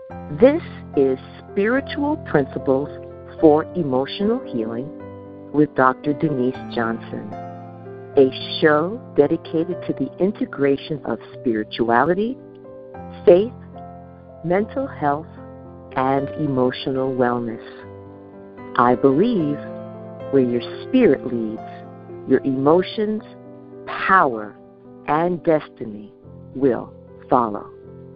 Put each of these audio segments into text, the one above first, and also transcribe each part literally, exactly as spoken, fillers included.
This is Spiritual Principles for Emotional Healing with Doctor Denise Johnson, a show dedicated to the integration of spirituality, faith, mental health, and emotional wellness. I believe where your spirit leads, your emotions, power, and destiny will follow.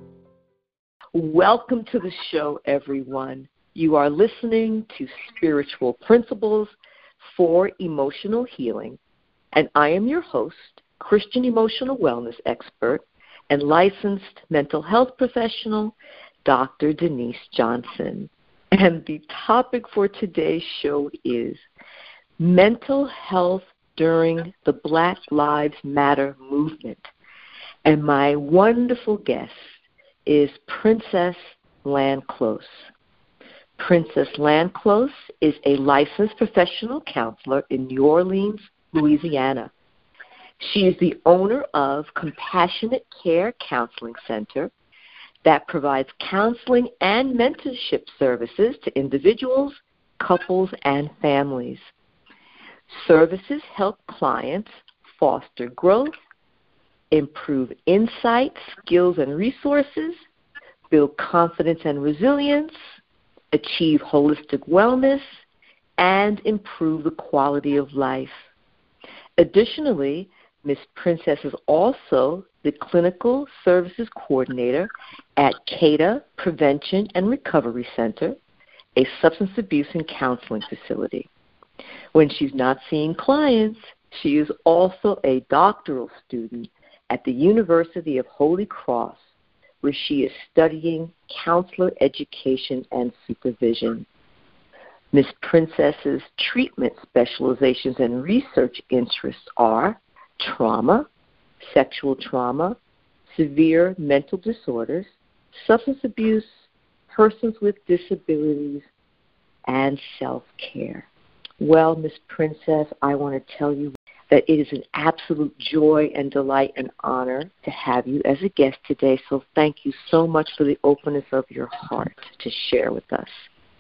Welcome to the show, everyone. You are listening to Spiritual Principles for Emotional Healing, and I am your host, Christian emotional wellness expert and licensed mental health professional, Doctor Denise Johnson. And the topic for today's show is mental health during the Black Lives Matter movement. And my wonderful guest is Princess Land-Close. Princess Land-Close is a licensed professional counselor in New Orleans, Louisiana. She is the owner of Compassionate Care Counseling Center that provides counseling and mentorship services to individuals, couples, and families. Services help clients foster growth, improve insight, skills, and resources, build confidence and resilience, achieve holistic wellness, and improve the quality of life. Additionally, Miz Princess is also the Clinical Services Coordinator at CADA Prevention and Recovery Center, a substance abuse and counseling facility. When she's not seeing clients, she is also a doctoral student at the University of Holy Cross, where she is studying counselor education and supervision. Miz Princess's treatment specializations and research interests are trauma, sexual trauma, severe mental disorders, substance abuse, persons with disabilities, and self-care. Well, Miz Princess, I want to tell you that it is an absolute joy and delight and honor to have you as a guest today. So thank you so much for the openness of your heart to share with us.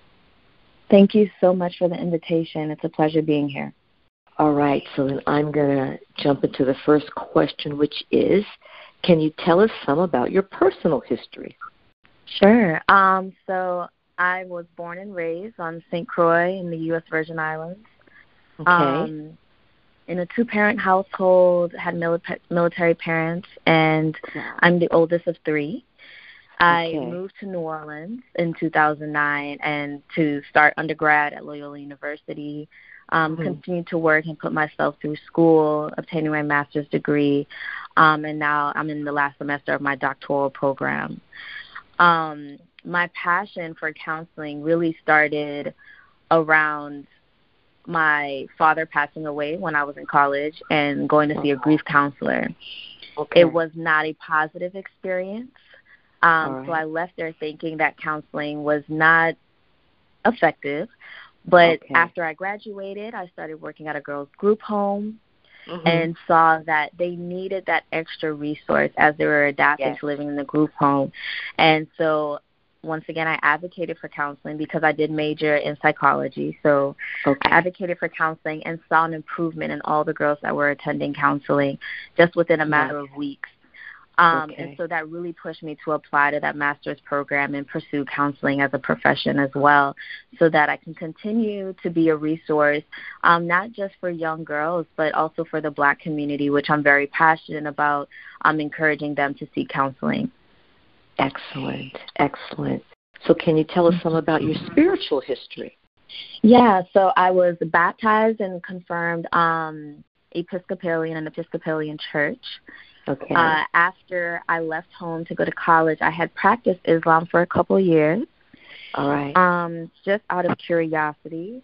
Thank you so much for the invitation. It's a pleasure being here. All right, so then I'm going to jump into the first question, which is, can you tell us some about your personal history? Sure. Um, so I was born and raised on Saint Croix in the U S Virgin Islands. Okay. Um, in a two-parent household, had mili- military parents, and I'm the oldest of three. I Okay. moved to New Orleans in two thousand nine and to start undergrad at Loyola University, um, mm-hmm. continued to work and put myself through school, obtaining my master's degree, um, and now I'm in the last semester of my doctoral program. Um, my passion for counseling really started around my father passing away when I was in college and going to see a grief counselor. Okay. It was not a positive experience. Um, right. So I left there thinking that counseling was not effective. But okay. after I graduated, I started working at a girls' group home mm-hmm. and saw that they needed that extra resource as they were adapting yes. to living in the group home. And so once again, I advocated for counseling because I did major in psychology. So okay. I advocated for counseling and saw an improvement in all the girls that were attending counseling just within a matter yes. of weeks. Um, okay. And so that really pushed me to apply to that master's program and pursue counseling as a profession as well, so that I can continue to be a resource, um, not just for young girls, but also for the Black community, which I'm very passionate about, um, encouraging them to seek counseling. Excellent, excellent. So can you tell us some about your spiritual history? Yeah, so I was baptized and confirmed um, Episcopalian in Episcopalian Church. Okay. Uh, after I left home to go to college, I had practiced Islam for a couple of years. All right. Um, just out of curiosity.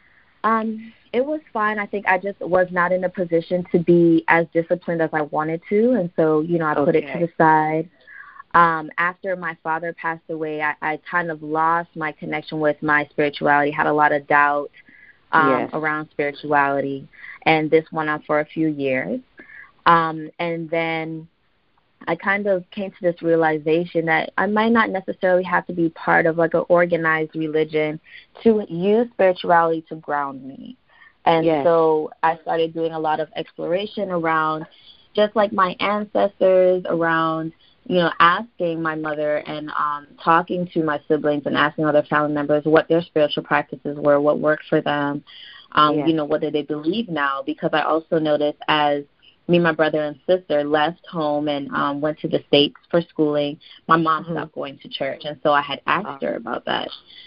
Um, it was fine. I think I just was not in a position to be as disciplined as I wanted to, and so, you know, I put okay. it to the side. Um, after my father passed away, I, I kind of lost my connection with my spirituality, had a lot of doubt um, yes. around spirituality, and this went on for a few years. Um, and then I kind of came to this realization that I might not necessarily have to be part of like an organized religion to use spirituality to ground me. And yes. so I started doing a lot of exploration around just like my ancestors, around, you know, asking my mother and um, talking to my siblings and asking other family members what their spiritual practices were, what worked for them, um, yes. you know, what do they believe now? Because I also noticed as me, my brother and sister left home and um, went to the States for schooling, my mom mm-hmm. stopped going to church. And so I had asked her about that.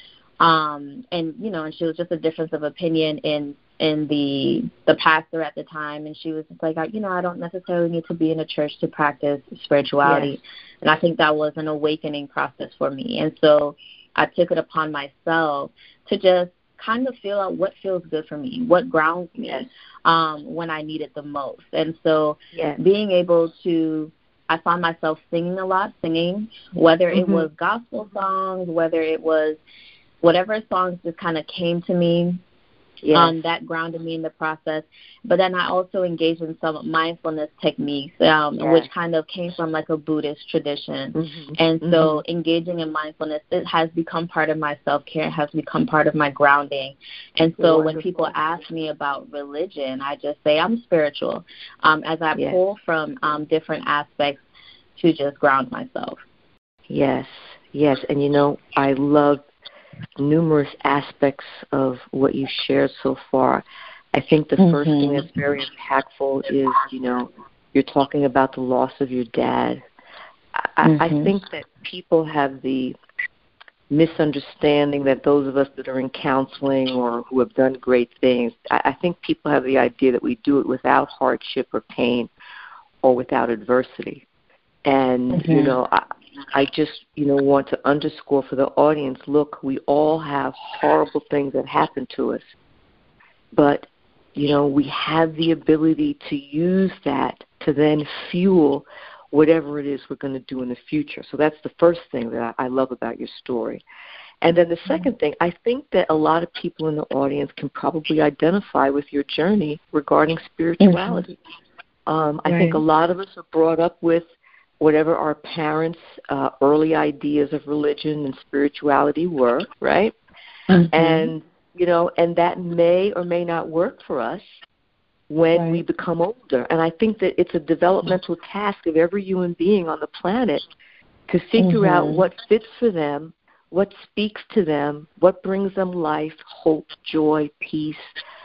Um, and, you know, and she was just a difference of opinion in in the the pastor at the time. And she was just like, you know, I don't necessarily need to be in a church to practice spirituality. Yes. And I think that was an awakening process for me. And so I took it upon myself to just kind of feel out what feels good for me, what grounds me yes. um, when I need it the most. And so yes. being able to, I found myself singing a lot, singing, whether mm-hmm. it was gospel songs, whether it was whatever songs just kind of came to me. Yes. Um, that grounded me in the process. But then I also engaged in some mindfulness techniques, um, yes. which kind of came from like a Buddhist tradition. Mm-hmm. And so mm-hmm. engaging in mindfulness, it has become part of my self-care, has become part of my grounding. And so Wonderful. When people ask me about religion, I just say I'm spiritual, um, as I yes. pull from um, different aspects to just ground myself. Yes, yes. And, you know, I love numerous aspects of what you shared so far. I think the mm-hmm. first thing that's very impactful is, you know, you're talking about the loss of your dad. I, mm-hmm. I think that people have the misunderstanding that those of us that are in counseling or who have done great things, I, I think people have the idea that we do it without hardship or pain or without adversity. And, mm-hmm. you know, I, I just, you know, want to underscore for the audience, look, we all have horrible things that happen to us. But, you know, we have the ability to use that to then fuel whatever it is we're going to do in the future. So that's the first thing that I, I love about your story. And then the second thing, I think that a lot of people in the audience can probably identify with your journey regarding spirituality. Mm-hmm. Um, I right. think a lot of us are brought up with whatever our parents' uh, early ideas of religion and spirituality were, right? Mm-hmm. And, you know, and that may or may not work for us when right. we become older. And I think that it's a developmental mm-hmm. task of every human being on the planet to figure mm-hmm. out what fits for them, what speaks to them, what brings them life, hope, joy, peace.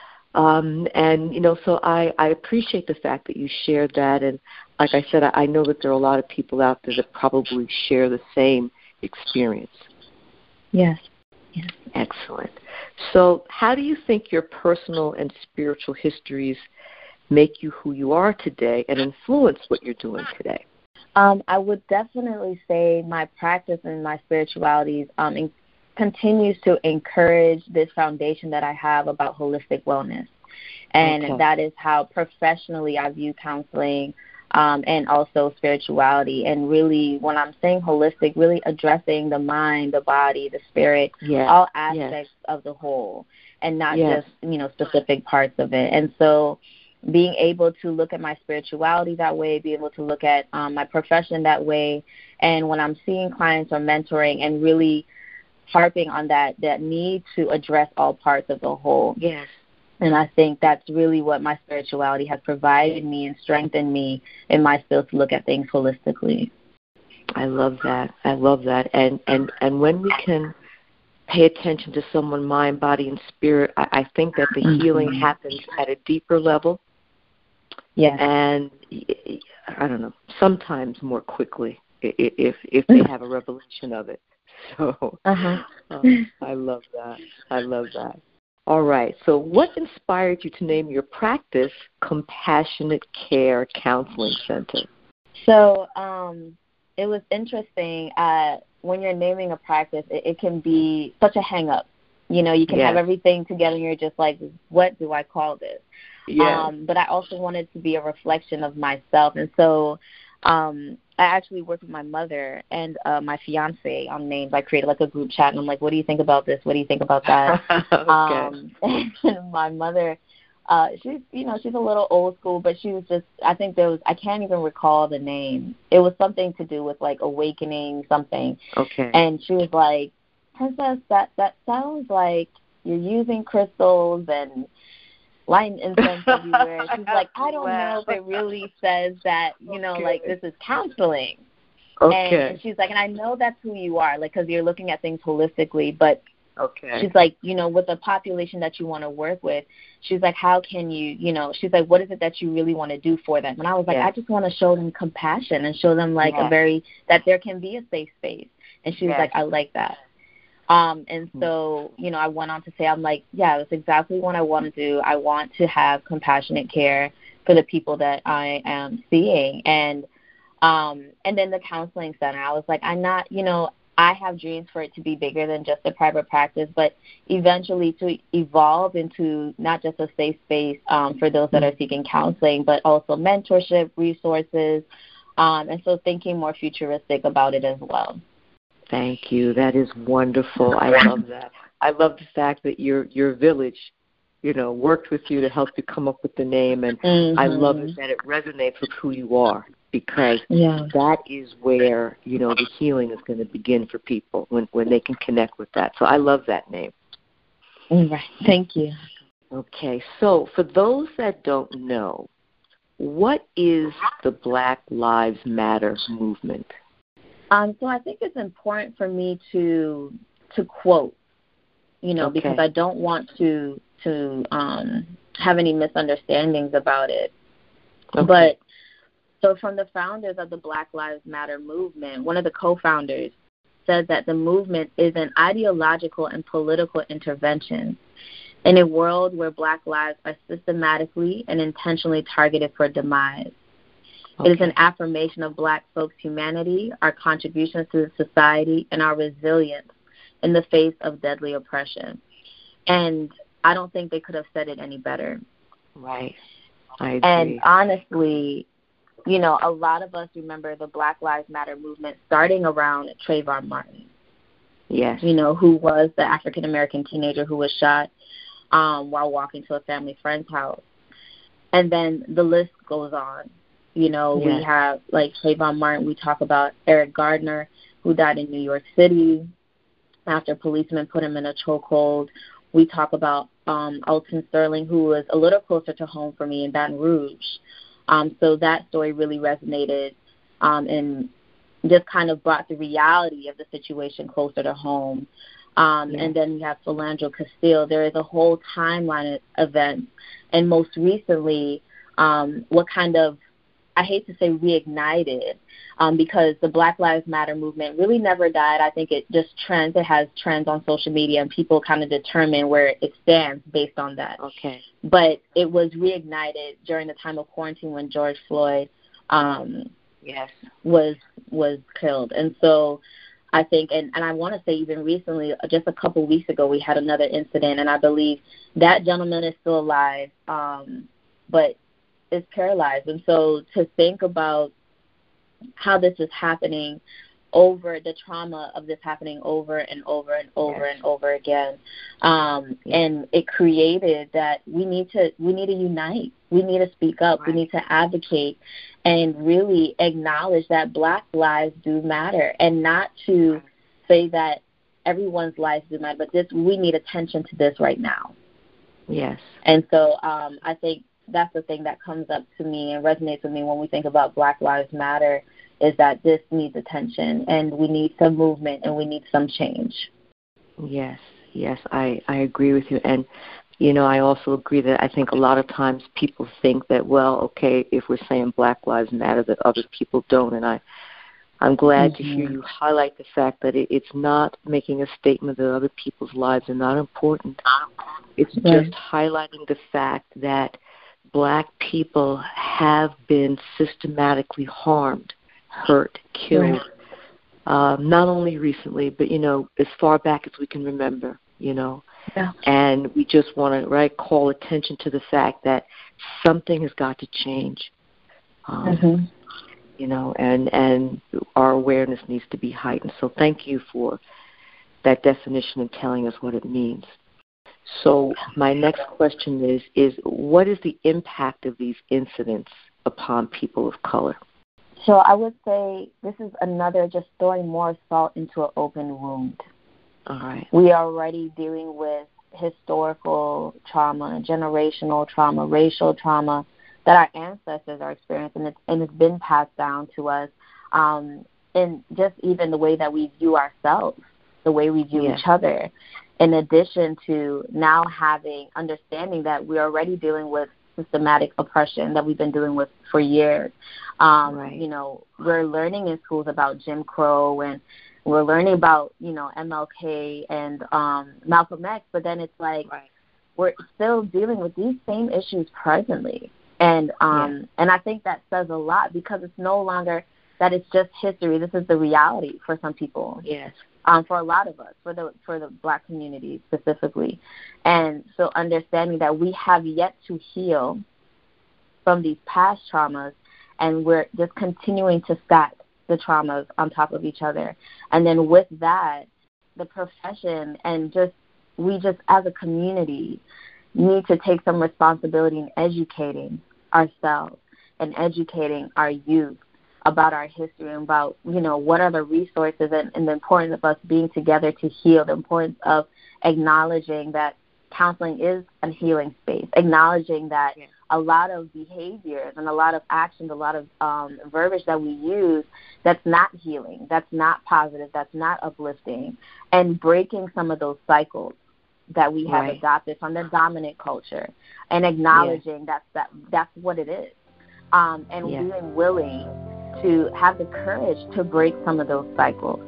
Um, and, you know, so I, I appreciate the fact that you shared that. And like I said, I, I know that there are a lot of people out there that probably share the same experience. Yes. Yes. Excellent. So how do you think your personal and spiritual histories make you who you are today and influence what you're doing today? Um, I would definitely say my practice and my spiritualities um, in- continues to encourage this foundation that I have about holistic wellness. And okay. that is how professionally I view counseling um, and also spirituality. And really, when I'm saying holistic, really addressing the mind, the body, the spirit, yes. all aspects yes. of the whole, and not yes. just, you know, specific parts of it. And so being able to look at my spirituality that way, be able to look at um, my profession that way, and when I'm seeing clients or mentoring and really harping on that, that need to address all parts of the whole. Yes. And I think that's really what my spirituality has provided me and strengthened me in my skills to look at things holistically. I love that. I love that. And and, and when we can pay attention to someone's mind, body, and spirit, I, I think that the mm-hmm. healing happens at a deeper level. Yes. And I don't know, sometimes more quickly if if they have a revelation of it. So uh-huh. um, I love that. I love that. All right. So what inspired you to name your practice Compassionate Care Counseling Center? So um, it was interesting. Uh, when you're naming a practice, it, it can be such a hang-up. You know, you can yes. have everything together and you're just like, what do I call this? Yes. Um, but I also wanted to be a reflection of myself. And so um, I actually worked with my mother and uh, my fiance on names. I created like a group chat, and I'm like, what do you think about this? What do you think about that? Okay. Um, and my mother Uh, she's, you know, she's a little old school, but she was just, I think there was, I can't even recall the name. It was something to do with, like, awakening something. Okay. And she was like, Princess, that, that sounds like you're using crystals and lighting incense everywhere. She's like, I don't wow. know if it really says that, you know, okay. like, this is counseling. Okay. And, and she's like, and I know that's who you are, like, because you're looking at things holistically, but okay. she's like, you know, with the population that you want to work with, she's like, how can you, you know, she's like, what is it that you really want to do for them? And I was like, yes. I just want to show them compassion and show them, like, yes. a very, that there can be a safe space. And she was yes. like, I like that. Um, and so, you know, I went on to say, I'm like, yeah, that's exactly what I want to do. I want to have compassionate care for the people that I am seeing. And um, and then the counseling center, I was like, I'm not, you know, I have dreams for it to be bigger than just a private practice, but eventually to evolve into not just a safe space um, for those that are seeking counseling, but also mentorship, resources, um, and so thinking more futuristic about it as well. Thank you. That is wonderful. I love that. I love the fact that your your village, you know, worked with you to help you come up with the name, and mm-hmm. I love it that it resonates with who you are, because yeah. that is where, you know, the healing is going to begin for people, when when they can connect with that. So I love that name. Right. Thank you. Okay. So for those that don't know, what is the Black Lives Matter movement? Um, so I think it's important for me to to quote, you know, okay. because I don't want to to um, have any misunderstandings about it. Okay. But so from the founders of the Black Lives Matter movement, one of the co-founders said that the movement is an ideological and political intervention in a world where Black lives are systematically and intentionally targeted for demise. Okay. It is an affirmation of Black folks' humanity, our contributions to society, and our resilience in the face of deadly oppression. And I don't think they could have said it any better. Right. I agree. And honestly, you know, a lot of us remember the Black Lives Matter movement starting around Trayvon Martin. Yes. You know, who was the African-American teenager who was shot um, while walking to a family friend's house. And then the list goes on. You know, yes. we have, like, Trayvon Martin. We talk about Eric Gardner, who died in New York City after policemen put him in a chokehold. We talk about um, Alton Sterling, who was a little closer to home for me in Baton Rouge. Um, so that story really resonated um, and just kind of brought the reality of the situation closer to home. Um, yeah. And then we have Philando Castile. There is a whole timeline of events. And most recently, um, what kind of, I hate to say reignited, um, because the Black Lives Matter movement really never died. I think it just trends. It has trends on social media, and people kind of determine where it stands based on that. Okay. But it was reignited during the time of quarantine when George Floyd um, yes. was was killed. And so I think, and, and I want to say even recently, just a couple weeks ago, we had another incident, and I believe that gentleman is still alive, um, but is paralyzed. And so to think about how this is happening over, the trauma of this happening over and over and over yes. and over again, um, yes. and it created that we need to we need to unite. We need to speak up. Right. We need to advocate and really acknowledge that Black lives do matter, and not to right. say that everyone's lives do matter, but this, we need attention to this right now. Yes. And so um, I think that's the thing that comes up to me and resonates with me when we think about Black Lives Matter, is that this needs attention, and we need some movement, and we need some change. Yes, yes, I, I agree with you. And, you know, I also agree that I think a lot of times people think that, well, okay, if we're saying Black Lives Matter, that other people don't. And I, I'm glad mm-hmm. to hear you highlight the fact that it, it's not making a statement that other people's lives are not important. It's right. just highlighting the fact that Black people have been systematically harmed, hurt, killed, right. um, not only recently, but, you know, as far back as we can remember, you know. Yeah. And we just want to, right, call attention to the fact that something has got to change, um, mm-hmm. you know, and, and our awareness needs to be heightened. So thank you for that definition and telling us what it means. So my next question is, is what is the impact of these incidents upon people of color? So I would say this is another just throwing more salt into an open wound. All right. We are already dealing with historical trauma, generational trauma, racial trauma that our ancestors are experiencing, and it's, and it's been passed down to us. Um, and just even the way that we view ourselves, the way we view yes. each other, in addition to now having understanding that we're already dealing with systematic oppression that we've been dealing with for years. Um, right. You know, we're learning in schools about Jim Crow, and we're learning about, you know, M L K and um, Malcolm X, but then it's like right. we're still dealing with these same issues presently. And um, yeah. and I think that says a lot, because it's no longer that it's just history. This is the reality for some people. Yes. Um, for a lot of us, for the for the Black community specifically. And so understanding that we have yet to heal from these past traumas, and we're just continuing to stack the traumas on top of each other. And then with that, the profession and just we just as a community need to take some responsibility in educating ourselves and educating our youth about our history and about, you know, what are the resources and, and the importance of us being together to heal, the importance of acknowledging that counseling is a healing space, acknowledging that yeah. a lot of behaviors and a lot of actions, a lot of um, verbiage that we use that's not healing, that's not positive, that's not uplifting, and breaking some of those cycles that we have right. adopted from the dominant culture, and acknowledging yeah. that's, that, that's what it is, um, and yeah. being willing to have the courage to break some of those cycles.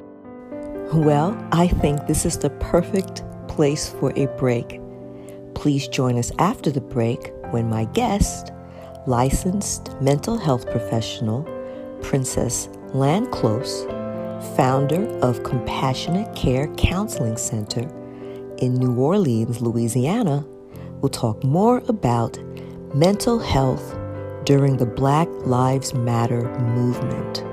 Well, I think this is the perfect place for a break. Please join us after the break when my guest, licensed mental health professional, Princess Landclose, founder of Compassionate Care Counseling Center in New Orleans, Louisiana, will talk more about mental health during the Black Lives Matter movement.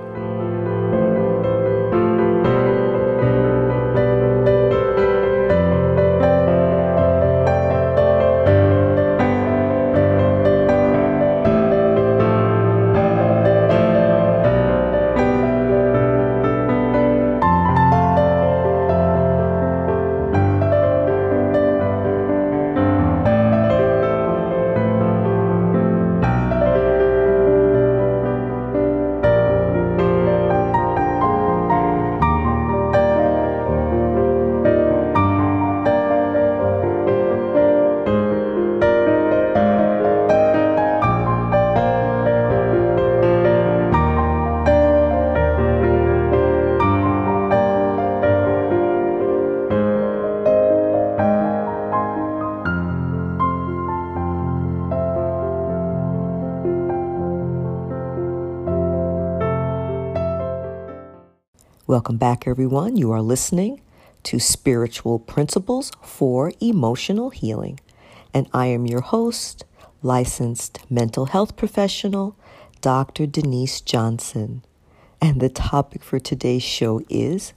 Welcome back, everyone. You are listening to Spiritual Principles for Emotional Healing, and I am your host, licensed mental health professional, Doctor Denise Johnson. And the topic for today's show is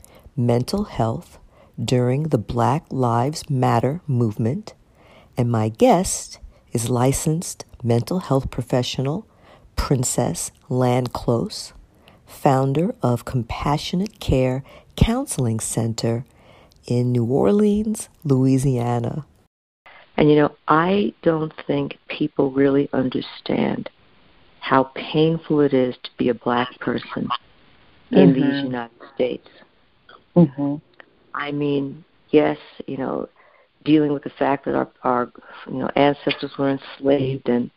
mental health during the Black Lives Matter movement, and my guest is licensed mental health professional, Princess Landclose, founder of Compassionate Care Counseling Center in New Orleans, Louisiana. And, you know, I don't think people really understand how painful it is to be a Black person mm-hmm. in these United States. Mm-hmm. I mean, yes, you know, dealing with the fact that our, our you know, ancestors were enslaved, and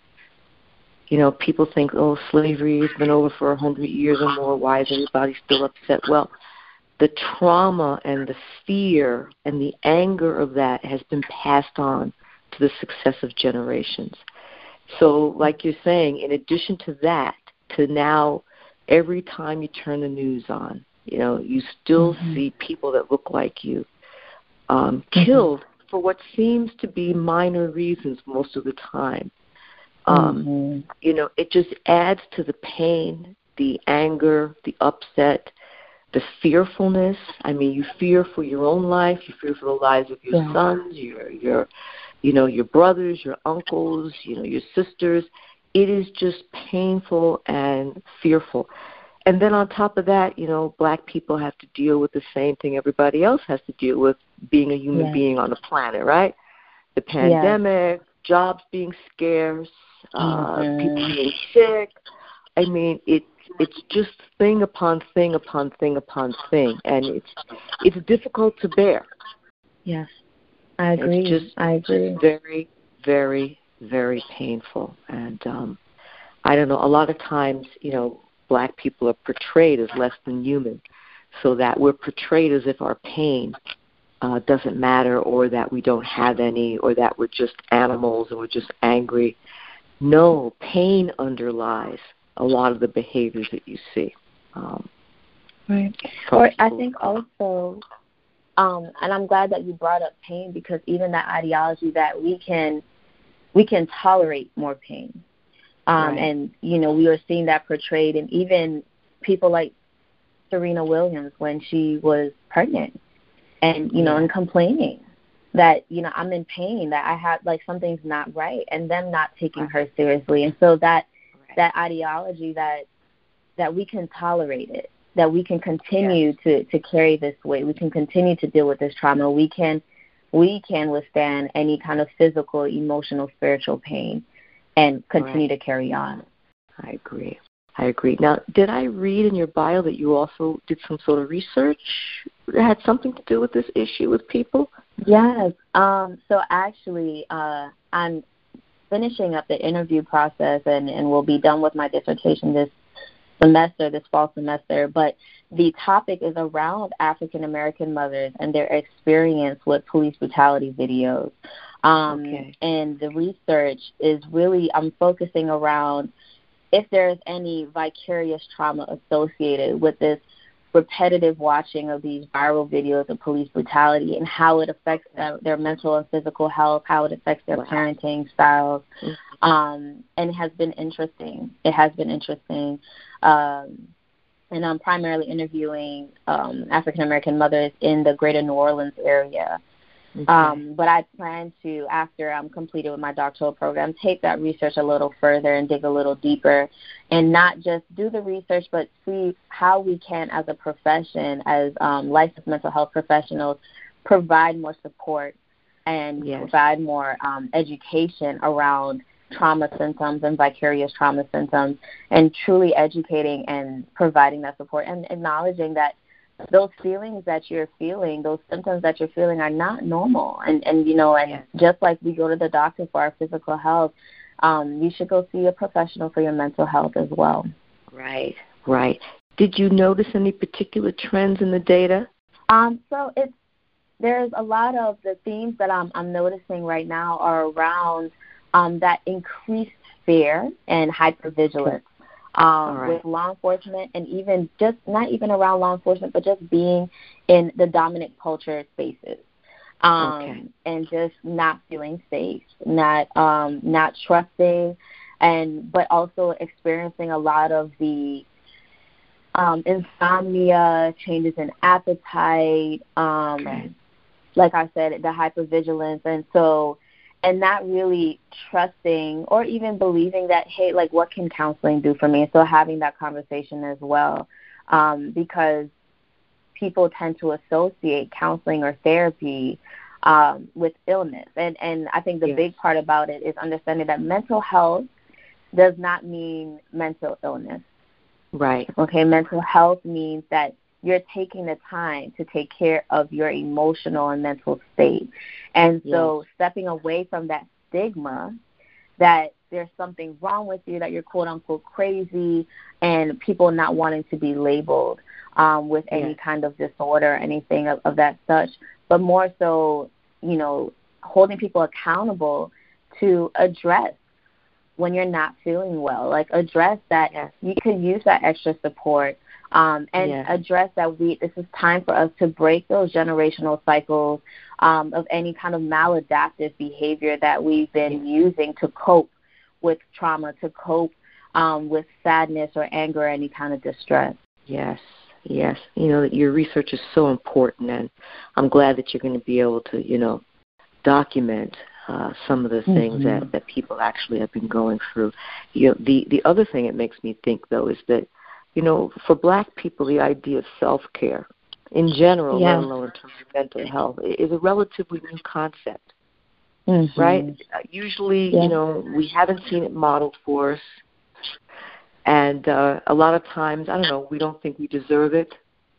you know, people think, oh, slavery has been over for a hundred years or more. Why is everybody still upset? Well, the trauma and the fear and the anger of that has been passed on to the successive generations. So, like you're saying, in addition to that, to now every time you turn the news on, you know, you still mm-hmm. see people that look like you um, mm-hmm. killed for what seems to be minor reasons most of the time. Um, mm-hmm. You know, it just adds to the pain, the anger, the upset, the fearfulness. I mean, you fear for your own life. You fear for the lives of your Yeah. sons, your, your, you know, your brothers, your uncles, you know, your sisters. It is just painful and fearful. And then on top of that, you know, black people have to deal with the same thing everybody else has to deal with, being a human Yes. being on the planet, right? The pandemic, yes. jobs being scarce, uh, mm-hmm. people being sick. I mean, it it's just thing upon thing upon thing upon thing, and it's it's difficult to bear. Yes, I agree. It's just I agree. very, very, very painful. And um, I don't know, a lot of times, you know, black people are portrayed as less than human, so that we're portrayed as if our pain uh, doesn't matter, or that we don't have any, or that we're just animals and we're just angry. No, pain underlies a lot of the behaviors that you see. Um, right. Or I think also, um, and I'm glad that you brought up pain, because even that ideology that we can we can tolerate more pain. Um, right. And, you know, we were seeing that portrayed in even people like Serena Williams when she was pregnant and, you yeah. know, and complaining that, you know, I'm in pain, that I have, like, something's not right, and them not taking right. her seriously. And so that right. that ideology that that we can tolerate it, that we can continue yes. to, to carry this weight, we can continue to deal with this trauma, we can we can withstand any kind of physical, emotional, spiritual pain and continue right. to carry on. I agree. I agree. Now, did I read in your bio that you also did some sort of research that had something to do with this issue with people? Yes. Um, so actually, uh, I'm finishing up the interview process, and, and will be done with my dissertation this semester, this fall semester. But the topic is around African American mothers and their experience with police brutality videos. Um, okay. And the research is really, I'm focusing around if there's any vicarious trauma associated with this repetitive watching of these viral videos of police brutality, and how it affects their, their mental and physical health, how it affects their wow. parenting styles. Mm-hmm. Um, and it has been interesting. It has been interesting. Um, and I'm primarily interviewing um, African American mothers in the greater New Orleans area. Okay. Um, but I plan to, after I'm completed with my doctoral program, take that research a little further and dig a little deeper, and not just do the research, but see how we can, as a profession, as um, licensed mental health professionals, provide more support and yes. provide more um, education around trauma symptoms and vicarious trauma symptoms, and truly educating and providing that support and acknowledging that those feelings that you're feeling, those symptoms that you're feeling are not normal. And, and you know, and yes. just like we go to the doctor for our physical health, um, you should go see a professional for your mental health as well. Right, right. Did you notice any particular trends in the data? Um, so it's, there's a lot of the themes that I'm, I'm noticing right now are around um, that increased fear and hypervigilance. Um, right. with law enforcement, and even just not even around law enforcement, but just being in the dominant culture spaces, um, okay. and just not feeling safe, not um, not trusting, and but also experiencing a lot of the um, insomnia, changes in appetite, um, okay. like I said, the hypervigilance, and so. And not really trusting or even believing that, hey, like, what can counseling do for me? So having that conversation as well, um, because people tend to associate counseling or therapy um, with illness. And, and I think the yes. big part about it is understanding that mental health does not mean mental illness. Right. Okay, mental health means that you're taking the time to take care of your emotional and mental state. And so yes. stepping away from that stigma that there's something wrong with you, that you're quote-unquote crazy, and people not wanting to be labeled um, with yes. any kind of disorder or anything of, of that such, but more so, you know, holding people accountable to address when you're not feeling well, like address that yes. you could use that extra support. Um, and yes. address that we, this is time for us to break those generational cycles um, of any kind of maladaptive behavior that we've been yes. using to cope with trauma, to cope um, with sadness or anger or any kind of distress. Yes, Yes. You know, your research is so important, and I'm glad that you're going to be able to, you know, document uh, some of the things mm-hmm. that, that people actually have been going through. You know, the, the other thing it makes me think, though, is that, you know, for black people, the idea of self-care in general, yeah. let alone in terms of mental health, is a relatively new concept, mm-hmm. right? Uh, usually, yeah. you know, we haven't seen it modeled for us. And uh, a lot of times, I don't know, we don't think we deserve it,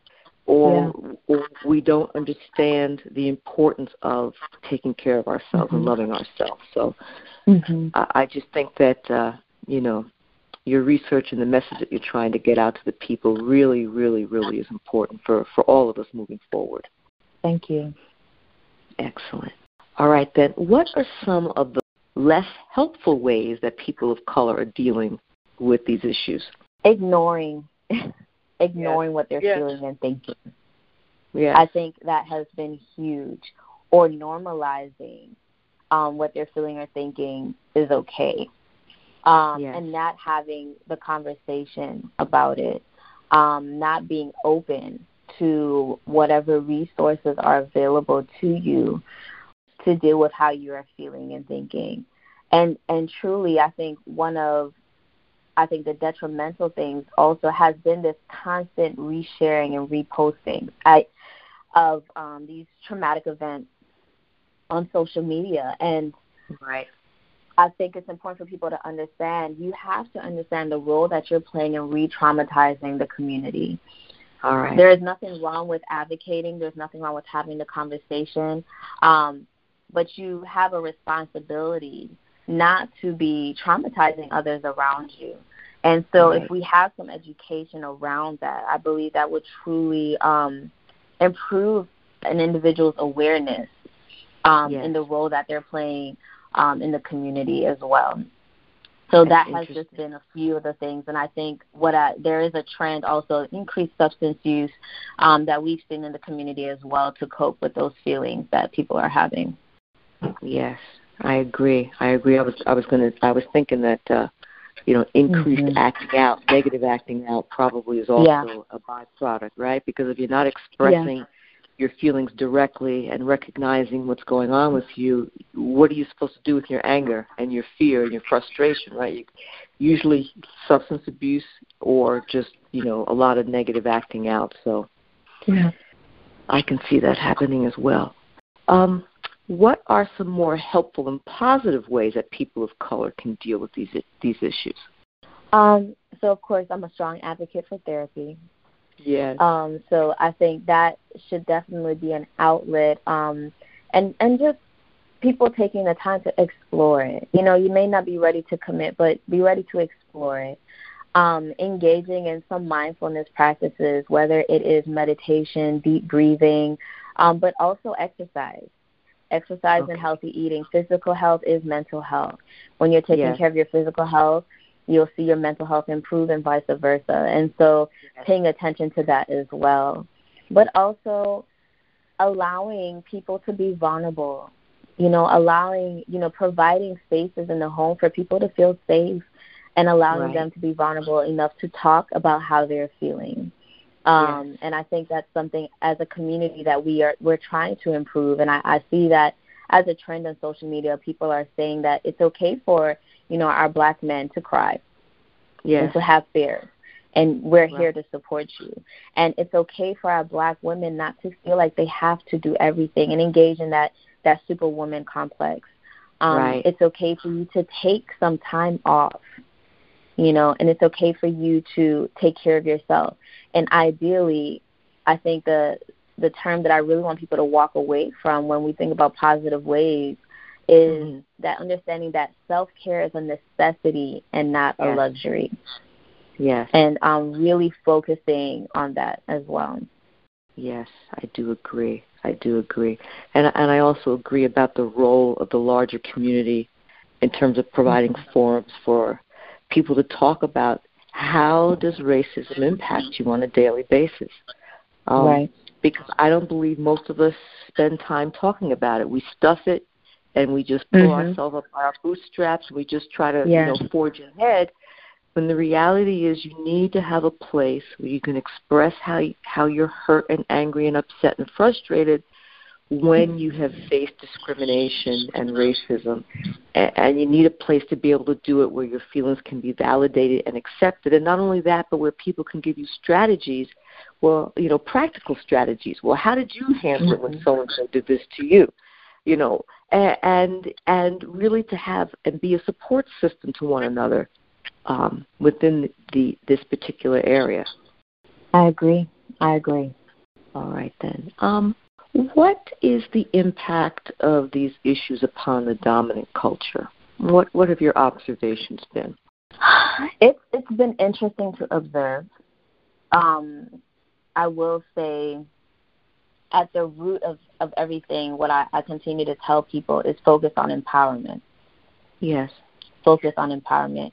or, yeah. or we don't understand the importance of taking care of ourselves mm-hmm. and loving ourselves. So mm-hmm. I, I just think that, uh, you know, your research and the message that you're trying to get out to the people really, really, really is important for, for all of us moving forward. Thank you. Excellent. All right, then, what are some of the less helpful ways that people of color are dealing with these issues? Ignoring, ignoring yes. what they're yes. feeling and thinking. Yes. I think that has been huge. Or normalizing um, what they're feeling or thinking is okay. Um, yes. And not having the conversation about it, um, not being open to whatever resources are available to you to deal with how you are feeling and thinking. And and truly, I think one of I think the detrimental things also has been this constant resharing and reposting I, of um, these traumatic events on social media. And right. I think it's important for people to understand, you have to understand the role that you're playing in re-traumatizing the community. All right. There is nothing wrong with advocating. There's nothing wrong with having the conversation. Um, but you have a responsibility not to be traumatizing others around you. And so right. if we have some education around that, I believe that would truly um, improve an individual's awareness um, yes. in the role that they're playing um, in the community as well. So That's that has just been a few of the things. And I think what I, there is a trend also, increased substance use um, that we've seen in the community as well to cope with those feelings that people are having. Yes, I agree. I agree. I was I was gonna I was thinking that uh, you know increased mm-hmm. acting out, negative acting out, probably is also yeah. a byproduct, right? Because if you're not expressing yeah. your feelings directly and recognizing what's going on with you, what are you supposed to do with your anger and your fear and your frustration, right? You, usually substance abuse or just you know a lot of negative acting out. So yeah, I can see that happening as well. Um, What are some more helpful and positive ways that people of color can deal with these these issues? Um, so, of course, I'm a strong advocate for therapy. Yes. Um, so I think that should definitely be an outlet, um, and and just people taking the time to explore it. You know, you may not be ready to commit, but be ready to explore it. Um, engaging in some mindfulness practices, whether it is meditation, deep breathing, um, but also exercise. Exercise okay. and healthy eating. Physical health is mental health. When you're taking yes. care of your physical health, you'll see your mental health improve and vice versa. And so yes. paying attention to that as well. But also allowing people to be vulnerable, you know, allowing, you know, providing spaces in the home for people to feel safe and allowing right. them to be vulnerable enough to talk about how they're feeling. Um, yes. And I think that's something as a community that we are, we're trying to improve. And I, I see that as a trend on social media, people are saying that it's okay for, you know, our black men to cry yes. and to have fears. And we're right. here to support you. And it's okay for our black women not to feel like they have to do everything and engage in that, that superwoman complex. Um, right. It's okay for you to take some time off, you know, and it's okay for you to take care of yourself. And ideally, I think the the term that I really want people to walk away from when we think about positive ways is mm-hmm. that understanding that self-care is a necessity and not yes. a luxury. Yes. And um, really focusing on that as well. Yes, I do agree. I do agree. And, and I also agree about the role of the larger community in terms of providing mm-hmm. forums for people to talk about how does racism impact you on a daily basis? Um, right. Because I don't believe most of us spend time talking about it. We stuff it, and we just pull mm-hmm. ourselves up by our bootstraps. We just try to, yeah. you know, forge ahead. when the reality is you need to have a place where you can express how you, how you're hurt and angry and upset and frustrated when you have faced discrimination and racism. And, and you need a place to be able to do it where your feelings can be validated and accepted. And not only that, but where people can give you strategies, well, you know, practical strategies. Well, how did you handle it when so-and-so did this to you? You know, and and really to have and be a support system to one another um, within the this particular area. I agree. I agree. All right, then. Um, what is the impact of these issues upon the dominant culture? What what have your observations been? It's it's been interesting to observe. Um, I will say, at the root of, of everything, what I, I continue to tell people is focus on empowerment. Yes. Focus on empowerment.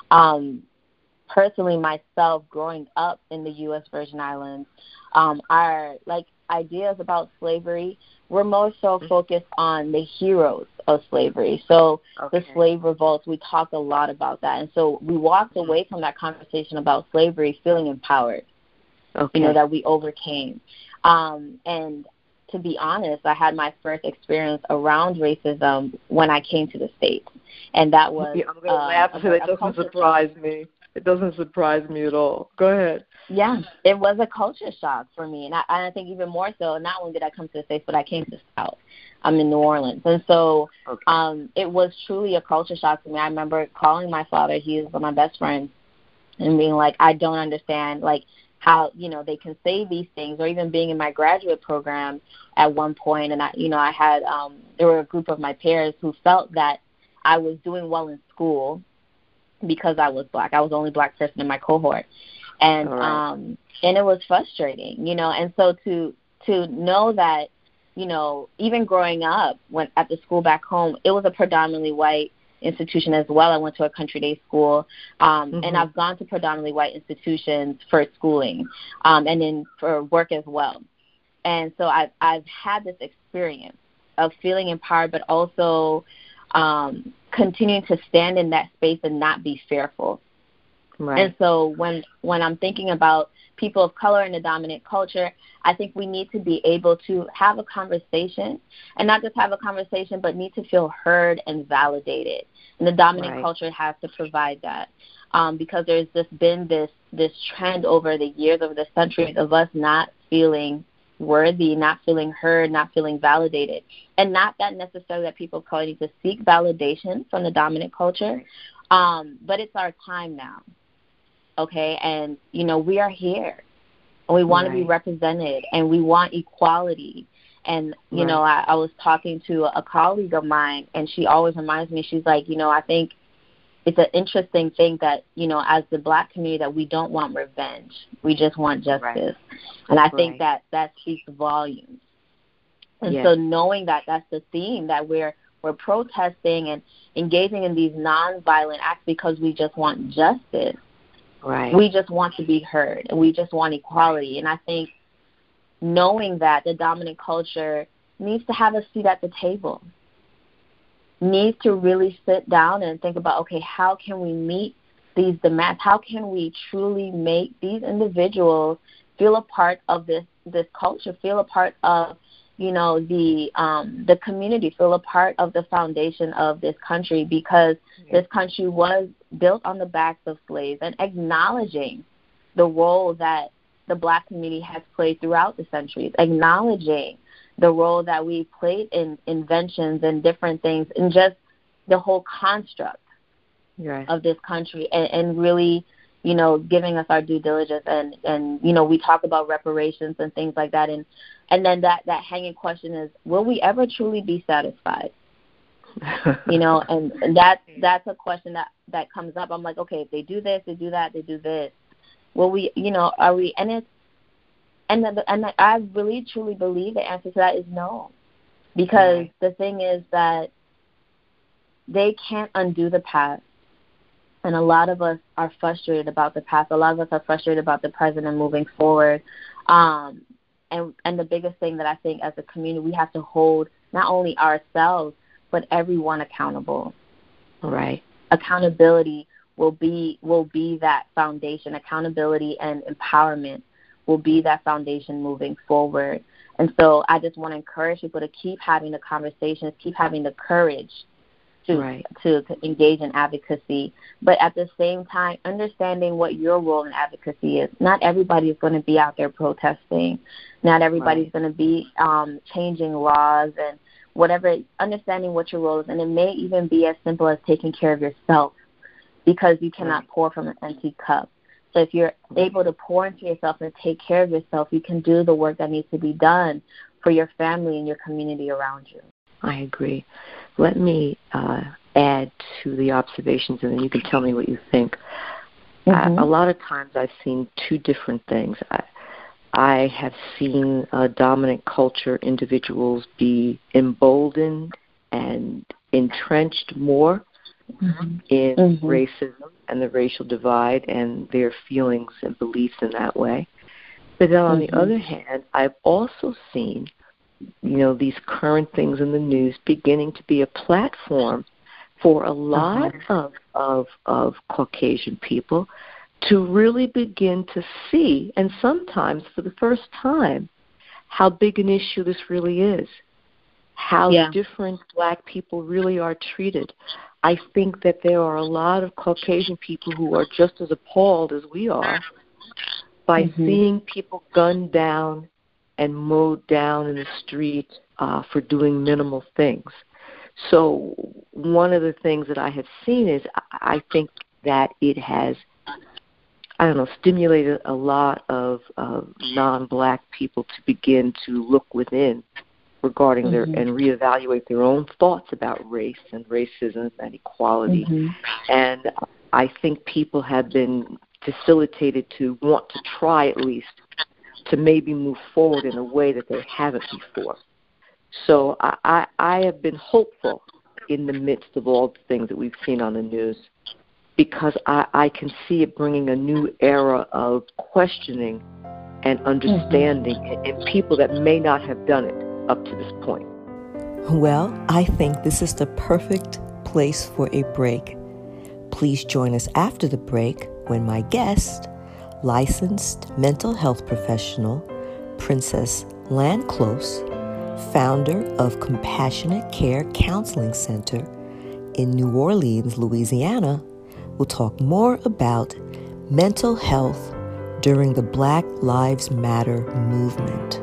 Um, personally, myself, growing up in the U S Virgin Islands, um, our like ideas about slavery were more so focused on the heroes of slavery. So okay. the slave revolts, we talked a lot about that. And so we walked away from that conversation about slavery feeling empowered, okay. you know, that we overcame. Um, and to be honest, I had my first experience around racism when I came to the States. And that was... Yeah, I'm going to uh, laugh because it doesn't surprise shock. me. It doesn't surprise me at all. Go ahead. Yeah, it was a culture shock for me. And I, I think even more so, not only did I come to the States, but I came to the South. I'm in New Orleans. And so okay. um, it was truly a culture shock for me. I remember calling my father, he was my best friend, and being like, I don't understand, like, how, you know, they can say these things, or even being in my graduate program at one point, and I, you know, I had, um, there were a group of my peers who felt that I was doing well in school because I was black. I was the only black person in my cohort, and right. um, and it was frustrating, you know, and so to to know that, you know, even growing up when at the school back home, it was a predominantly white institution as well. I went to a country day school, um, mm-hmm. and I've gone to predominantly white institutions for schooling, um, and then for work as well. And so I've, I've had this experience of feeling empowered, but also um, continuing to stand in that space and not be fearful. Right. And so when when I'm thinking about people of color in the dominant culture, I think we need to be able to have a conversation, and not just have a conversation, but need to feel heard and validated. And the dominant right. culture has to provide that, um, because there's just been this this trend over the years, over the centuries, of us not feeling worthy, not feeling heard, not feeling validated. And not that necessarily that people of color need to seek validation from the dominant culture, um, but it's our time now. Okay, and, you know, we are here, and we want right. to be represented, and we want equality. And, you right. know, I, I was talking to a colleague of mine, and she always reminds me, she's like, you know, I think it's an interesting thing that, you know, as the black community, that we don't want revenge. We just want justice. Right. And I think right. that that speaks volumes. And yes. so knowing that that's the theme, that we're we're protesting and engaging in these nonviolent acts because we just want justice. Right. We just want to be heard, and we just want equality. And I think knowing that the dominant culture needs to have a seat at the table, needs to really sit down and think about, okay, how can we meet these demands? How can we truly make these individuals feel a part of this, this culture, feel a part of, you know, the um, the community, feel a part of the foundation of this country, because yeah. this country was built on the backs of slaves, and acknowledging the role that the black community has played throughout the centuries, acknowledging the role that we played in inventions and different things, and just the whole construct right. of this country, and, and really, you know, giving us our due diligence. And, and, you know, we talk about reparations and things like that. And, and then that, that hanging question is, will we ever truly be satisfied? You know, and, and that, that's a question that, that comes up. I'm like, okay, if they do this, they do that, they do this. Will we, you know, are we, and it's, and, the, and the, I really truly believe the answer to that is no. Because right. the thing is that they can't undo the past. And a lot of us are frustrated about the past. A lot of us are frustrated about the present and moving forward. Um, and, and the biggest thing that I think as a community, we have to hold not only ourselves, but everyone accountable. Right. Accountability will be will be that foundation. Accountability and empowerment will be that foundation moving forward. And so I just want to encourage people to keep having the conversations, keep having the courage to, right. to, to engage in advocacy, but at the same time, understanding what your role in advocacy is. Not everybody is going to be out there protesting. Not everybody's right. going to be um, changing laws and whatever, understanding what your role is. And it may even be as simple as taking care of yourself, because you cannot right. pour from an empty cup. So if you're able to pour into yourself and take care of yourself, you can do the work that needs to be done for your family and your community around you. I agree. Let me uh, add to the observations, and then you can tell me what you think. Mm-hmm. Uh, a lot of times I've seen two different things. I, I have seen uh, dominant culture individuals be emboldened and entrenched more mm-hmm. in mm-hmm. racism and the racial divide and their feelings and beliefs in that way. But then on mm-hmm. the other hand, I've also seen, you know, these current things in the news beginning to be a platform for a lot mm-hmm. of, of of Caucasian people to really begin to see, and sometimes for the first time, how big an issue this really is, how yeah. different black people really are treated. I think that there are a lot of Caucasian people who are just as appalled as we are by mm-hmm. seeing people gunned down and mowed down in the street uh, for doing minimal things. So one of the things that I have seen is I think that it has, I don't know, stimulated a lot of uh, non-black people to begin to look within regarding mm-hmm. their and reevaluate their own thoughts about race and racism and equality. Mm-hmm. And I think people have been facilitated to want to try at least to maybe move forward in a way that they haven't before. So I, I, I have been hopeful in the midst of all the things that we've seen on the news, because I, I can see it bringing a new era of questioning and understanding mm-hmm. in, in people that may not have done it up to this point. Well, I think this is the perfect place for a break. Please join us after the break when my guest, licensed mental health professional Princess Landclose, founder of Compassionate Care Counseling Center in New Orleans, Louisiana, will talk more about mental health during the Black Lives Matter movement.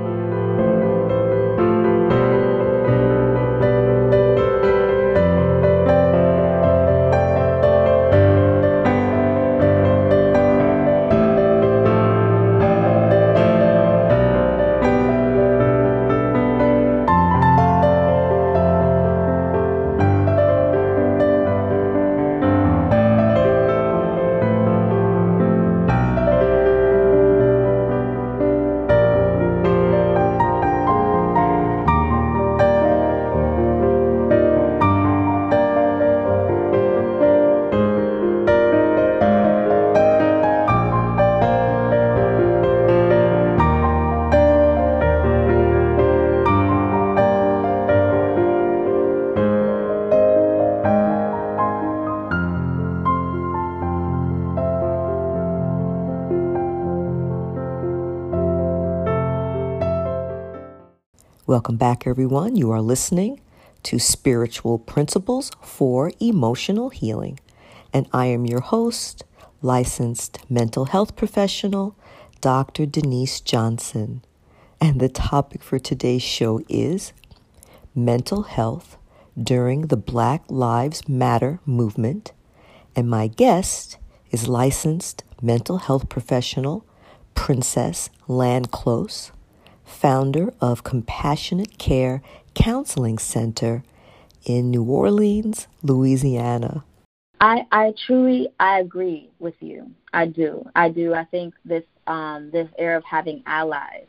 Welcome back, everyone. You are listening to Spiritual Principles for Emotional Healing, and I am your host, licensed mental health professional, Doctor Denise Johnson. And the topic for today's show is mental health during the Black Lives Matter movement, and my guest is licensed mental health professional Princess Landclose, founder of Compassionate Care Counseling Center in New Orleans, Louisiana. I, I truly, I agree with you. I do. I do. I think this um, this era of having allies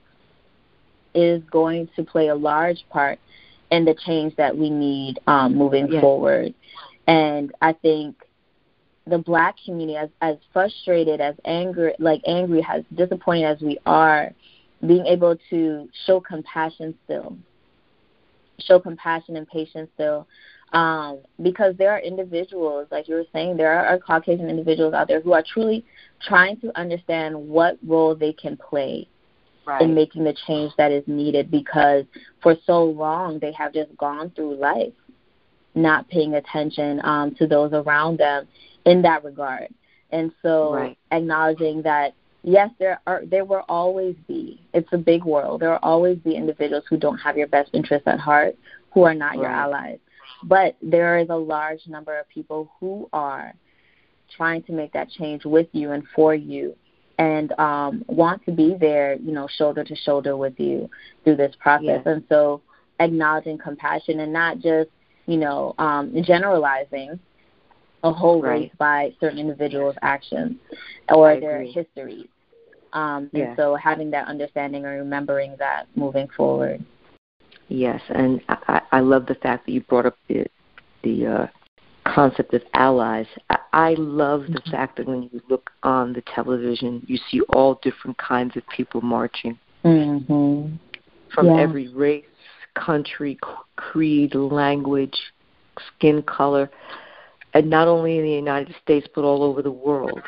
is going to play a large part in the change that we need um, moving yes. forward. And I think the Black community, as, as frustrated, as angry, like angry, as disappointed as we are, being able to show compassion still show compassion and patience still. Um, because there are individuals, like you were saying, there are, are Caucasian individuals out there who are truly trying to understand what role they can play right. in making the change that is needed, because for so long they have just gone through life not paying attention um, to those around them in that regard. And so right. acknowledging that, yes, there are, there will always be, it's a big world, there will always be individuals who don't have your best interests at heart, who are not right. your allies. But there is a large number of people who are trying to make that change with you and for you, and um, want to be there, you know, shoulder to shoulder with you through this process. Yes. And so acknowledging compassion and not just, you know, um, generalizing a whole right. race by certain individuals' actions or I their agree. histories. Um, yes. And so having that understanding and remembering that moving forward. Yes, and I, I love the fact that you brought up the, the uh, concept of allies. I, I love the mm-hmm. fact that when you look on the television, you see all different kinds of people marching mm-hmm. from yeah. every race, country, creed, language, skin color, and not only in the United States but all over the world.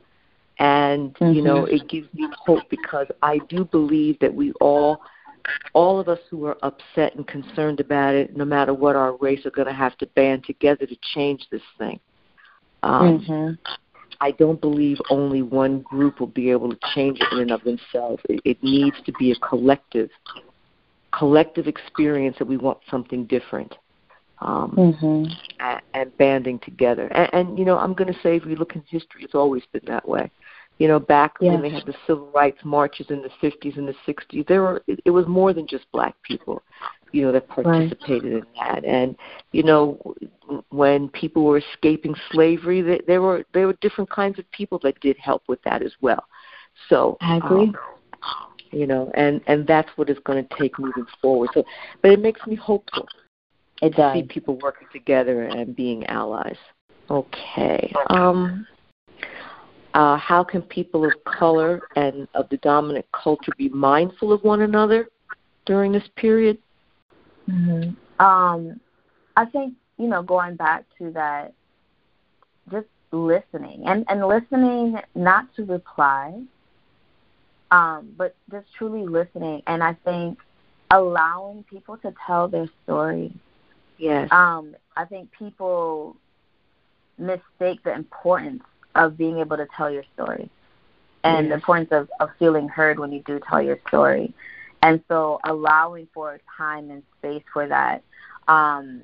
And, mm-hmm. you know, it gives me hope, because I do believe that we all, all of us who are upset and concerned about it, no matter what our race, are going to have to band together to change this thing. Um, mm-hmm. I don't believe only one group will be able to change it in and of themselves. It, it needs to be a collective, collective experience that we want something different. Um, mm-hmm. and, and banding together. And, and, you know, I'm going to say, if we look in history, it's always been that way. You know, back yes. when they had the civil rights marches in the fifties and the sixties, there were, it, it was more than just black people, you know, that participated right. in that. And, you know, when people were escaping slavery, they, there were there were different kinds of people that did help with that as well. So I agree. Um, you know, and, and that's what it's going to take moving forward. So, but it makes me hopeful. It does. See people working together and being allies. Okay. Um, uh, how can people of color and of the dominant culture be mindful of one another during this period? Mm-hmm. Um, I think, you know, going back to that, just listening. And, and listening not to reply, um, but just truly listening. And I think allowing people to tell their story. Yes. Um, I think people mistake the importance of being able to tell your story and yes. the importance of, of feeling heard when you do tell your story. And so allowing for time and space for that, um,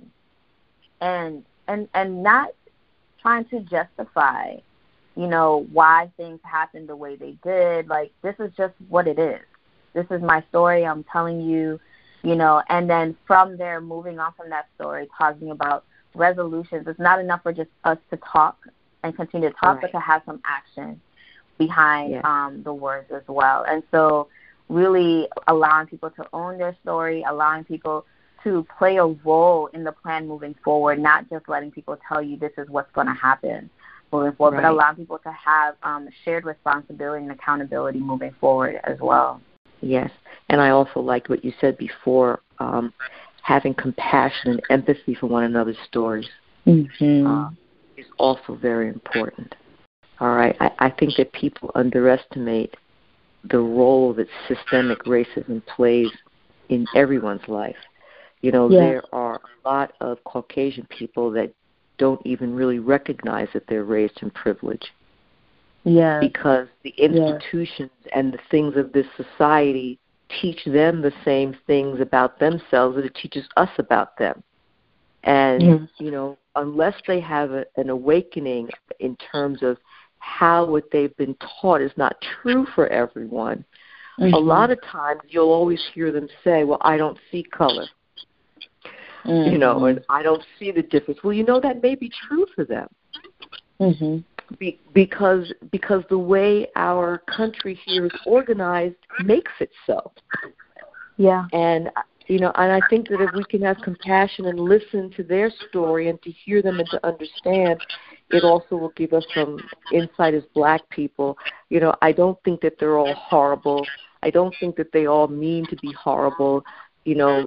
and and and not trying to justify, you know, why things happened the way they did. Like, this is just what it is. This is my story. I'm telling you. You know, and then from there, moving on from that story, talking about resolutions. It's not enough for just us to talk and continue to talk, right. but to have some action behind yeah. um, the words as well. And so really allowing people to own their story, allowing people to play a role in the plan moving forward, not just letting people tell you this is what's going to happen moving forward, right. but allowing people to have um, shared responsibility and accountability moving forward as well. Yes, and I also liked what you said before, um, having compassion and empathy for one another's stories mm-hmm. uh, is also very important. All right, I, I think that people underestimate the role that systemic racism plays in everyone's life. You know, yes. there are a lot of Caucasian people that don't even really recognize that they're raised in privilege. Yeah. Because the institutions yes. and the things of this society teach them the same things about themselves that it teaches us about them. And, yes. you know, unless they have a, an awakening in terms of how what they've been taught is not true for everyone, mm-hmm. a lot of times you'll always hear them say, well, I don't see color. Mm-hmm. You know, and I don't see the difference. Well, you know, that may be true for them. Mm-hmm. Be, because because the way our country here is organized makes it so. Yeah. And, you know, and I think that if we can have compassion and listen to their story and to hear them and to understand, it also will give us some insight as black people. You know, I don't think that they're all horrible. I don't think that they all mean to be horrible. You know,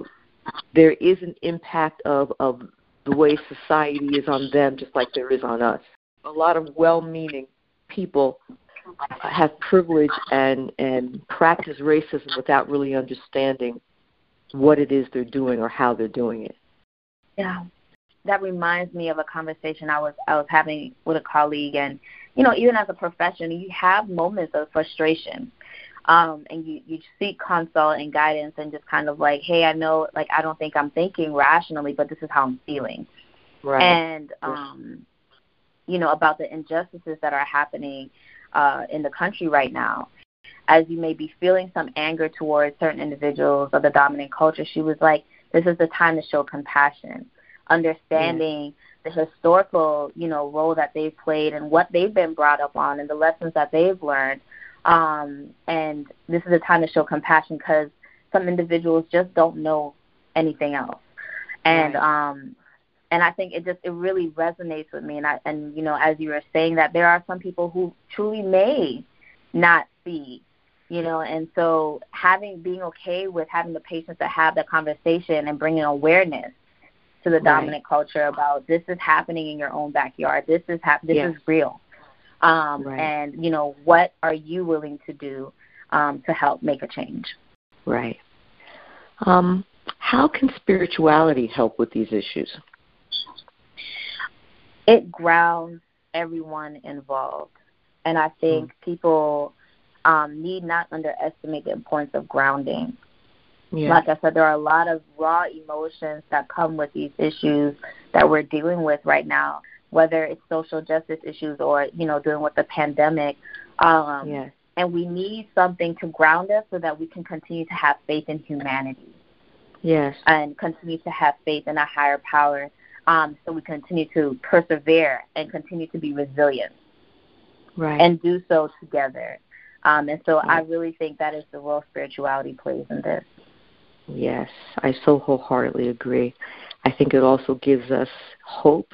there is an impact of, of the way society is on them just like there is on us. A lot of well-meaning people have privilege and, and practice racism without really understanding what it is they're doing or how they're doing it. Yeah. That reminds me of a conversation I was I was having with a colleague, and you know, even as a professional, you have moments of frustration, um, and you, you seek consult and guidance, and just kind of like, hey, I know, like, I don't think I'm thinking rationally, but this is how I'm feeling, right? And um, you know, about the injustices that are happening uh, in the country right now. As you may be feeling some anger towards certain individuals of the dominant culture, she was like, this is the time to show compassion. Understanding yeah. the historical, you know, role that they've played and what they've been brought up on and the lessons that they've learned. Um, and this is a time to show compassion because some individuals just don't know anything else. And right. um, and I think it just it really resonates with me. And I and you know, as you were saying that, there are some people who truly may not see. You know, and so having being okay with having the patience to have that conversation and bringing awareness to the dominant right. culture about this is happening in your own backyard. This is hap- This yes. is real. Um, right. And, you know, what are you willing to do um, to help make a change? Right. Um, how can spirituality help with these issues? It grounds everyone involved. And I think mm. people um, need not underestimate the importance of grounding. Yeah. Like I said, there are a lot of raw emotions that come with these issues that we're dealing with right now, whether it's social justice issues or, you know, dealing with the pandemic. Um, yes. And we need something to ground us so that we can continue to have faith in humanity. Yes. And continue to have faith in a higher power um, so we continue to persevere and continue to be resilient. Right. And do so together. Um, and so right. I really think that is the role spirituality plays in this. Yes, I so wholeheartedly agree. I think it also gives us hope.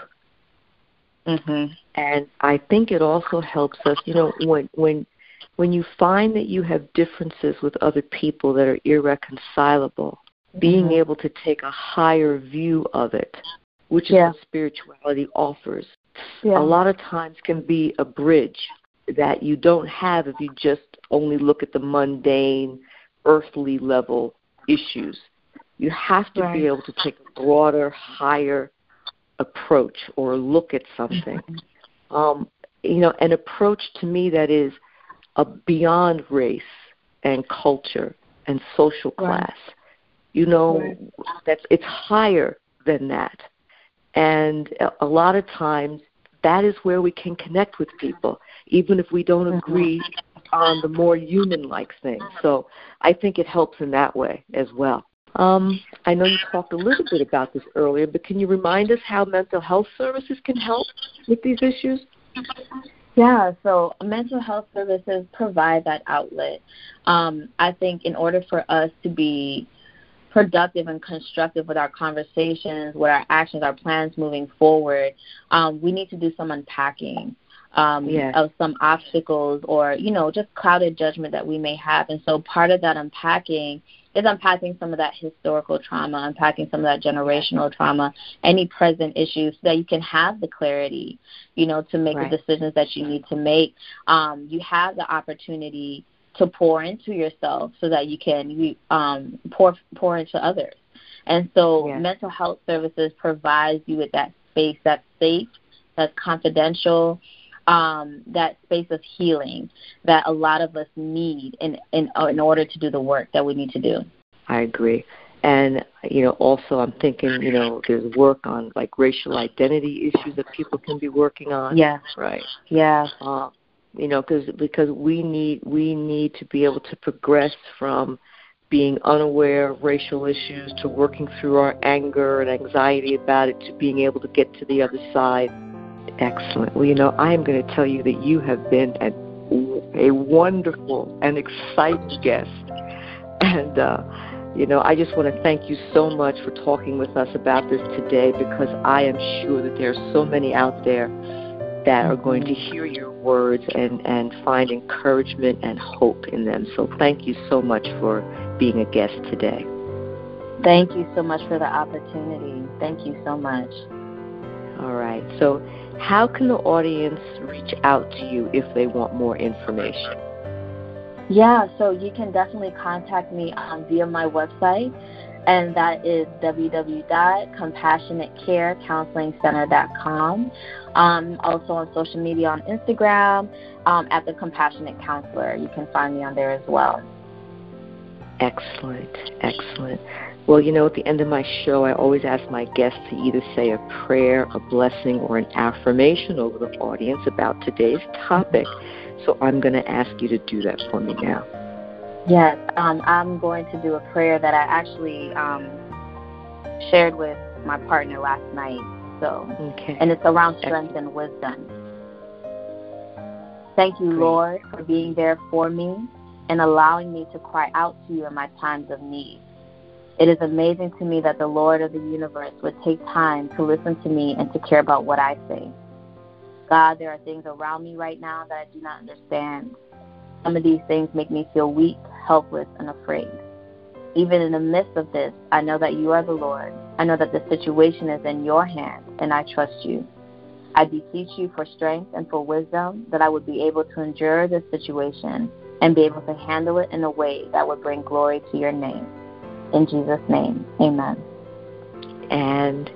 Mm-hmm. And I think it also helps us, you know, when when when you find that you have differences with other people that are irreconcilable, mm-hmm. being able to take a higher view of it, which is yeah. what spirituality offers, yeah. a lot of times can be a bridge that you don't have if you just only look at the mundane, earthly level issues. You have to right. be able to take a broader, higher approach or look at something. Um, you know, an approach to me that is a beyond race and culture and social class. Right. You know, right. that's it's higher than that. And a lot of times that is where we can connect with people, even if we don't mm-hmm. agree on the more human-like things. So I think it helps in that way as well. Um, I know you talked a little bit about this earlier, but can you remind us how mental health services can help with these issues? Yeah, so mental health services provide that outlet. Um, I think in order for us to be productive and constructive with our conversations, with our actions, our plans moving forward, um, we need to do some unpacking. Um, yes. of some obstacles or, you know, just clouded judgment that we may have. And so part of that unpacking is unpacking some of that historical trauma, unpacking some of that generational trauma, any present issues, so that you can have the clarity, you know, to make right. the decisions that you need to make. Um, you have the opportunity to pour into yourself so that you can you, um, pour pour into others. And so yes. mental health services provides you with that space that's safe, that's confidential, Um, that space of healing that a lot of us need in, in in order to do the work that we need to do. I agree. And, you know, also I'm thinking, you know, there's work on, like, racial identity issues that people can be working on. Yeah. Right. Yeah. Uh, you know, cause, because we need we need to be able to progress from being unaware of racial issues to working through our anger and anxiety about it to being able to get to the other side. Excellent. Well, you know, I am going to tell you that you have been a, a wonderful and exciting guest. And, uh, you know, I just want to thank you so much for talking with us about this today, because I am sure that there are so many out there that are going to hear your words and, and find encouragement and hope in them. So thank you so much for being a guest today. Thank you so much for the opportunity. Thank you so much. All right. So how can the audience reach out to you if they want more information? Yeah, so you can definitely contact me um, via my website, and that is w w w dot compassionate care counseling center dot com. Um, also on social media on Instagram, um, at The Compassionate Counselor. You can find me on there as well. Excellent, excellent. Well, you know, at the end of my show, I always ask my guests to either say a prayer, a blessing, or an affirmation over the audience about today's topic. So I'm going to ask you to do that for me now. Yes, um, I'm going to do a prayer that I actually um, shared with my partner last night. So, okay. And it's around strength and wisdom. Thank you, Great. Lord, for being there for me and allowing me to cry out to you in my times of need. It is amazing to me that the Lord of the universe would take time to listen to me and to care about what I say. God, there are things around me right now that I do not understand. Some of these things make me feel weak, helpless, and afraid. Even in the midst of this, I know that you are the Lord. I know that the situation is in your hands, and I trust you. I beseech you for strength and for wisdom that I would be able to endure this situation and be able to handle it in a way that would bring glory to your name. In Jesus' name, amen. And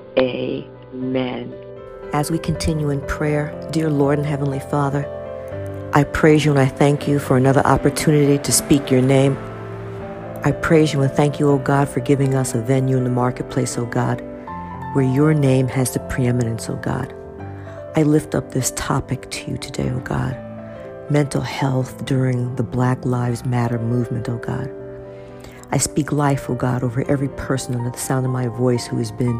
amen. As we continue in prayer, dear Lord and Heavenly Father, I praise you and I thank you for another opportunity to speak your name. I praise you and thank you, O God, for giving us a venue in the marketplace, O God, where your name has the preeminence, O God. I lift up this topic to you today, O God, mental health during the Black Lives Matter movement, O God. I speak life, O God, over every person under the sound of my voice who has been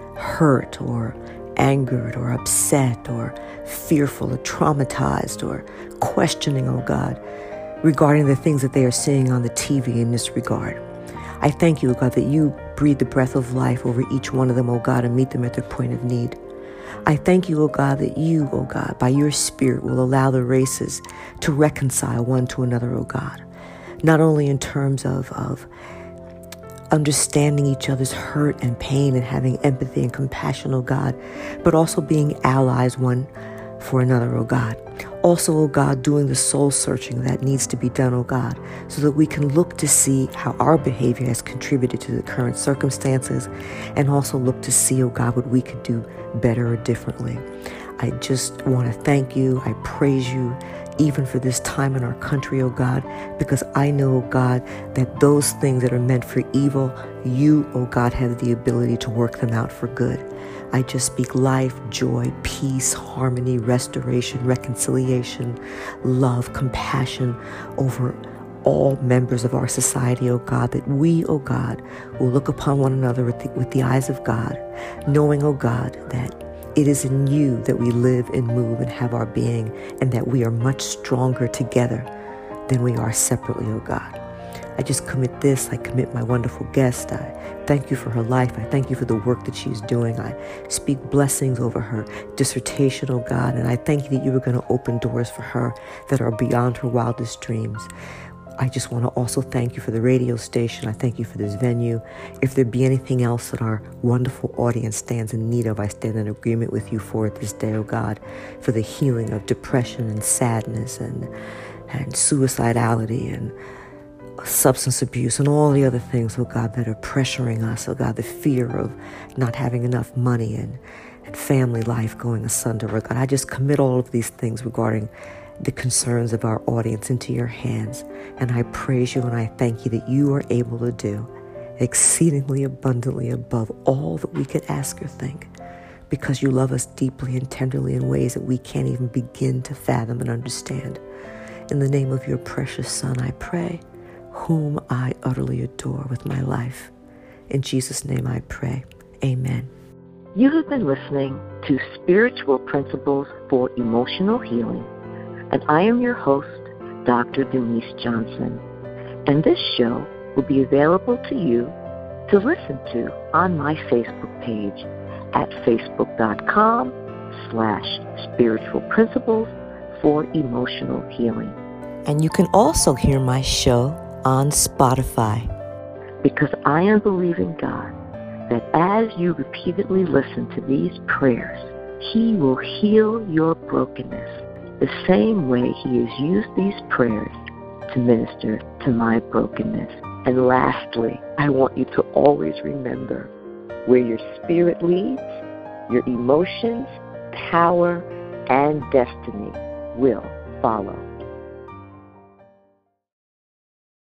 hurt or angered or upset or fearful or traumatized or questioning, oh God, regarding the things that they are seeing on the T V in this regard. I thank you, oh God, that you breathe the breath of life over each one of them, oh God, and meet them at their point of need. I thank you, oh God, that you, oh God, by your Spirit will allow the races to reconcile one to another, oh God, not only in terms of, of understanding each other's hurt and pain and having empathy and compassion, oh God, but also being allies one for another, oh God. Also, oh God, doing the soul searching that needs to be done, oh God, so that we can look to see how our behavior has contributed to the current circumstances and also look to see, oh God, what we could do better or differently. I just want to thank you. I praise you even for this time in our country, oh God, because I know, oh God, that those things that are meant for evil, you, oh God, have the ability to work them out for good. I just speak life, joy, peace, harmony, restoration, reconciliation, love, compassion over all members of our society, oh God, that we, oh God, will look upon one another with the, with the eyes of God, knowing, oh God, that it is in you that we live and move and have our being, and that we are much stronger together than we are separately, oh God. I just commit this. I commit my wonderful guest. I thank you for her life. I thank you for the work that she's doing. I speak blessings over her dissertation, oh God, and I thank you that you are going to open doors for her that are beyond her wildest dreams. I just want to also thank you for the radio station. I thank you for this venue. If there be anything else that our wonderful audience stands in need of, I stand in agreement with you for it this day, oh God, for the healing of depression and sadness and, and suicidality and substance abuse and all the other things, oh God, that are pressuring us, oh God, the fear of not having enough money and, and family life going asunder, oh God. I just commit all of these things regarding the concerns of our audience into your hands. And I praise you and I thank you that you are able to do exceedingly abundantly above all that we could ask or think, because you love us deeply and tenderly in ways that we can't even begin to fathom and understand. In the name of your precious Son, I pray, whom I utterly adore with my life. In Jesus' name I pray. Amen. You have been listening to Spiritual Principles for Emotional Healing, and I am your host, Doctor Denise Johnson. And this show will be available to you to listen to on my Facebook page at facebook.com slash spiritual principles for emotional healing. And you can also hear my show on Spotify. because I am believing, God, that as you repeatedly listen to these prayers, He will heal your brokenness the same way He has used these prayers to minister to my brokenness. And lastly, I want you to always remember, where your spirit leads, your emotions, power, and destiny will follow.